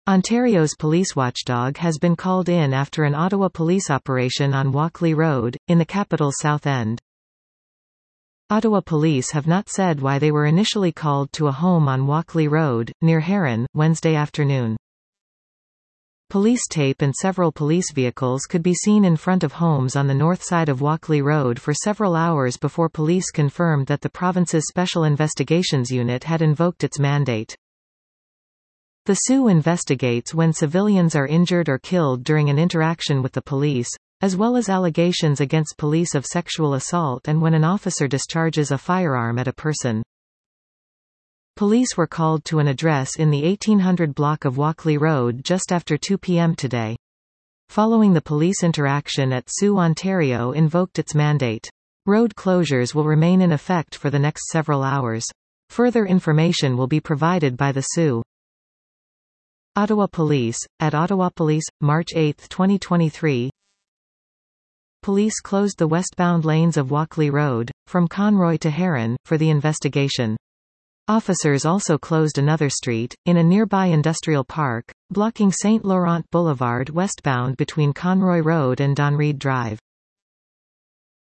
Ontario's police watchdog has been called in after an Ottawa police operation on Walkley Road, in the capital's South End. Ottawa police have not said why they were initially called to a home on Walkley Road, near Heron, Wednesday afternoon. Police tape and several police vehicles could be seen in front of homes on the north side of Walkley Road for several hours before police confirmed that the province's Special Investigations Unit had invoked its mandate. The SIU investigates when civilians are injured or killed during an interaction with the police, as well as allegations against police of sexual assault and when an officer discharges a firearm at a person. Police were called to an address in the 1800 block of Walkley Road just after 2 p.m. today. Following the police interaction at SIU, Ontario invoked its mandate. Road closures will remain in effect for the next several hours. Further information will be provided by the SIU. Ottawa Police. At Ottawa Police, March 8, 2023. Police closed the westbound lanes of Walkley Road, from Conroy to Heron, for the investigation. Officers also closed another street, in a nearby industrial park, blocking St. Laurent Boulevard westbound between Conroy Road and Donread Drive.